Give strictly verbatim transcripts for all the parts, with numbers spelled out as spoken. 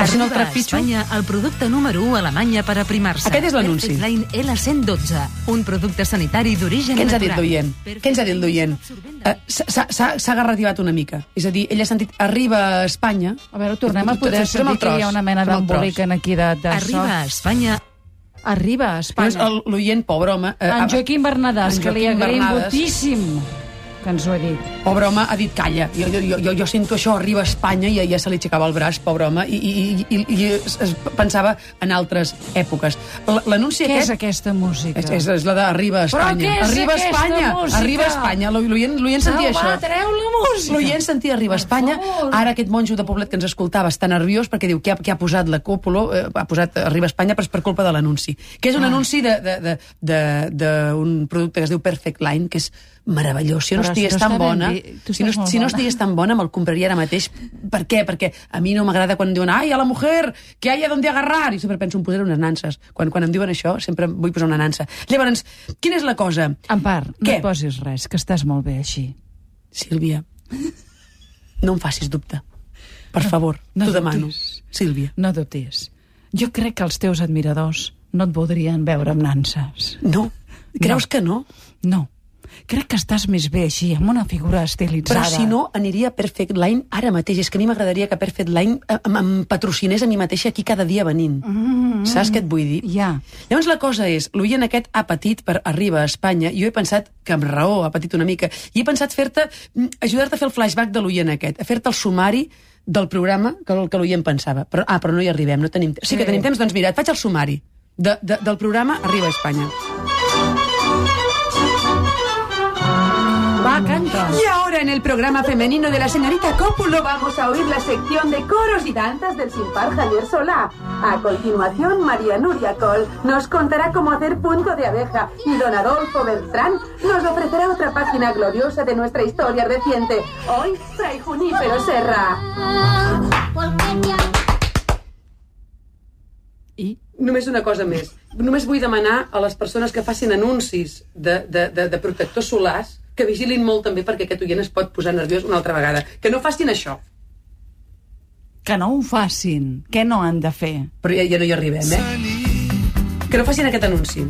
Facin el Arriba a trepitjo. Espanya el producte número u a Alemanya per aprimar-se. Aquest és l'anunci. Perfect Line L cent dotze, un producte sanitari d'origen Què ens ha dit natural. l'oient? Què ens ha dit l'oient? Eh, s'ha- S'ha s'ha garrativat una mica. És a dir, ell ha sentit arriba a Espanya... A veure, tornem a poder Fem el sentir que hi ha tros, una mena fem el d'embolic tros. en aquí de, de Arriba so. a Espanya Arriba a Espanya. Llavors, el- L'oient, pobre home... eh, En Joaquim Bernadàs, en que li Joaquim agraïm Bernadàs. moltíssim que ens ho ha dit. Pobre home ha dit, calla, jo, jo, jo, jo sento això, arriba a Espanya, i ja se li aixecava el braç, pobre home, i, i, i, i es, es pensava en altres èpoques. L- L'anunci Què és aquest... aquesta música? És, és, és la d'Arriba a Però Espanya. què és Arriba a aquesta Espanya, música? Arriba a Espanya. L'oient l'oient sentia Au, això. va, treu la música. L'oient sentia Arriba a Espanya. favor. Ara aquest monjo de Poblet que ens escoltava està nerviós perquè diu que ha, que ha posat la Còpolo, eh, ha posat Arriba a Espanya, però és per culpa de l'anunci. Que és un Ah. anunci d'un producte que es diu Perfect Line, que és meravellós. Si no Però estigués si no tan està ben bona, bé, tu si no, estàs molt si no bona. estigués tan bona, me'l compraria ara mateix. Per què? Perquè a mi no m'agrada quan diuen ai, a la mujer, que haya donde agarrar. I sempre penso en posar unes nanses. Quan, quan em diuen això, sempre vull posar una nansa. Llavors, quina és la cosa? Empar, no Què? et posis res, que estàs molt bé així. Sílvia, no em facis dubte. Per favor, no t'ho demano. dubtis. Sílvia. No dubtis. Jo crec que els teus admiradors no et voldrien veure amb nanses. No? Creus No. que no? No. Crec que estàs més bé així, amb una figura estilitzada. Però si no, aniria a Perfect Line ara mateix. És que a mi m'agradaria que Perfect Line em, em patrocinés a mi mateixa aquí cada dia venint. Mm, Saps què et vull dir? Ja. Llavors la cosa és, l'oient aquest ha patit per Arriba a Espanya, i jo he pensat que amb raó ha patit una mica, i he pensat fer-te, mm, ajudar-te a fer el flashback de l'oient aquest, a fer-te el sumari del programa que, el que l'oient pensava. Però, ah, però no hi arribem, no tenim temps. Sí que tenim temps, doncs mira, et faig el sumari de, de, del programa Arriba a Espanya. Va, canta. Y ahora en el programa femenino de la señorita Cópulo vamos a oír la sección de coros y danzas del sin par Javier Solá. A continuación, María Nuria Col nos contará cómo hacer punto de abeja y don Adolfo Beltrán nos ofrecerá otra página gloriosa de nuestra historia reciente. Hoy, Fray Junípero Serra. I? Només una cosa més. Només vull demanar a les persones que facin anuncis de, de, de, de protectors solars que vigilin molt també perquè aquest oient es pot posar nerviós una altra vegada. Que no facin això. Que no ho facin. Què no han de fer? Però ja, ja no hi arribem, eh? Que no facin aquest anunci.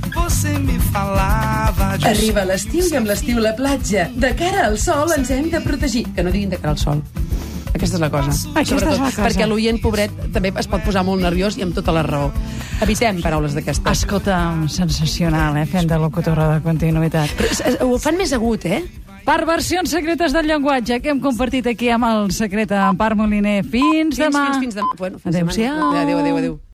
Arriba l'estiu i amb l'estiu la platja. De cara al sol ens hem de protegir. Que no diguin de cara al sol. Aquesta és la cosa. Aquesta és la cosa. Perquè l'oient, pobret, també es pot posar molt nerviós i amb tota la raó. Evitem paraules d'aquestes. Escolta, sensacional, eh? Fent de locutora de continuïtat. Però es- es- ho fan més agut, eh? Perversions secretes del llenguatge que hem compartit aquí amb el secret Empar Moliner. Fins, Fins, demà. fins, fins demà. Bueno, fins Adéu-siau. demà. Adéu, adéu, adéu.